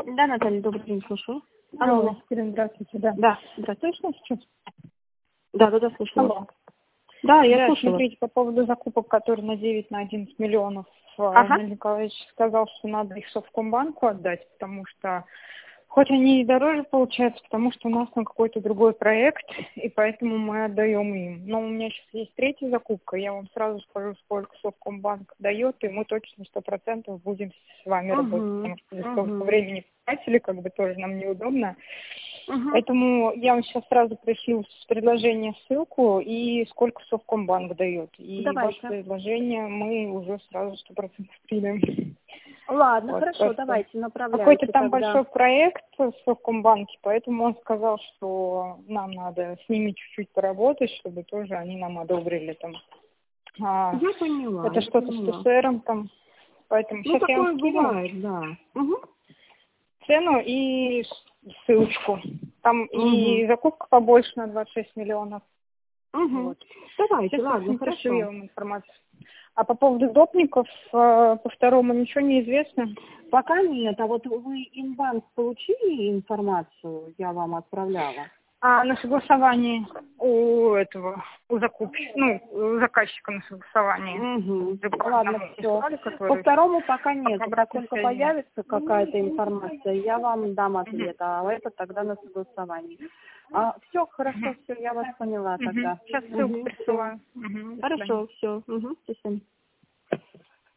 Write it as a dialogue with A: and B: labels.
A: Да, Наталья, добрый день, слушаю.
B: Алло, Екатерина, здравствуйте, да.
A: Да, здравствуйте.
B: Слышно сейчас?
A: Да, слушаю.
B: Алло.
A: Да, я
B: Да,
A: слушаю.
B: смотрите, по поводу закупок, которые на 9 на 11 миллионов,
A: Ага.
B: Андрей Николаевич сказал, что надо их Совкомбанку отдать, потому что, хоть они и дороже получаются, потому что у нас там какой-то другой проект, и поэтому мы отдаем им. Но у меня сейчас есть третья закупка, я вам сразу скажу, сколько Совкомбанк дает, и мы точно 100% будем с вами работать, потому что за столько времени потратили, как бы тоже нам неудобно. Поэтому я вам сейчас сразу пришлю с предложения ссылку и сколько Совкомбанк дает. И
A: Давайте.
B: ваше предложение мы уже сразу 100% примем.
A: Ладно,
B: Вот,
A: хорошо,
B: просто
A: давайте, направляйте
B: какой-то там
A: тогда.
B: большой проект в Совкомбанке, поэтому он сказал, что нам надо с ними чуть-чуть поработать, чтобы тоже они нам одобрили там.
A: Я поняла.
B: Это что-то с ТСРом там. Поэтому
A: Ну,
B: сейчас я
A: такое
B: вам скину
A: бывает, да.
B: цену и ссылочку. Там и закупка побольше на 26 миллионов. Вот.
A: Давайте,
B: Сейчас
A: ладно,
B: пришлю я
A: хорошо.
B: вам информацию. А по поводу допников, по второму ничего не известно?
A: Пока нет, а вот вы инбанк получили информацию, я вам отправляла?
B: А на согласовании у закупщика, у заказчика на согласовании.
A: Ладно, все. По второму пока нет. Как только появится какая-то информация, я вам дам ответ, а это тогда на согласовании. Все, хорошо, все, я вас поняла тогда.
B: Сейчас ссылку присылаю.
A: Хорошо, все. Спасибо.